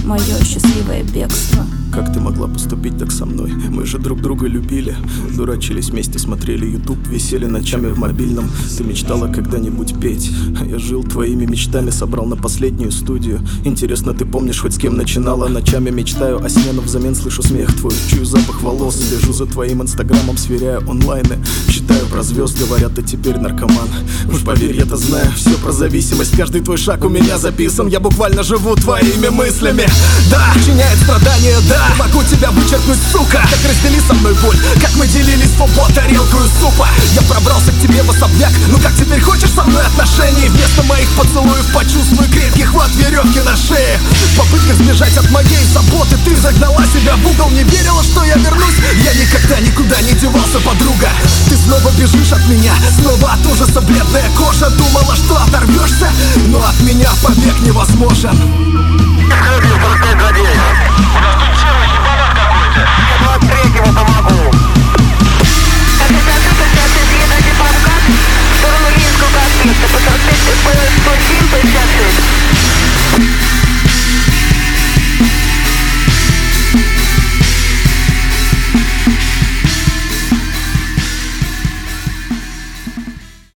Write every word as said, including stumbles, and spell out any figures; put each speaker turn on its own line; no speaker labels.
мое счастливое бегство.
Как ты могла поступить так со мной? Мы же друг друга любили, дурачились вместе, смотрели ютуб, висели ночами в мобильном. Ты мечтала когда-нибудь петь, а я жил твоими мечтами, собрал на последнюю студию. Интересно, ты помнишь хоть с кем начинала? Ночами мечтаю о сне, но взамен слышу смех твой, чую запах волос, слежу за твоим инстаграмом, сверяю онлайны, читаю про звезд, говорят, ты теперь наркоман. Уж поверь, я-то знаю все про зависимость, каждый твой шаг у меня записан, я буквально живу твоими мыслями. Да, причиняет страдания, да, могу тебя вычеркнуть, сука. Так раздели со мной боль, как мы делили свобод тарелку и супа. Я пробрался к тебе в особняк, ну как теперь хочешь со мной отношений? Вместо моих поцелуев почувствуй крепкий хват веревки на шее. В попытках сбежать от моей заботы ты загнала себя в угол, не верила, что я вернусь. Я никогда никуда не девался, подруга. Ты снова бежишь от меня, снова от ужаса бледная кожа. Думала, что оторвешься, но от меня побег невозможен.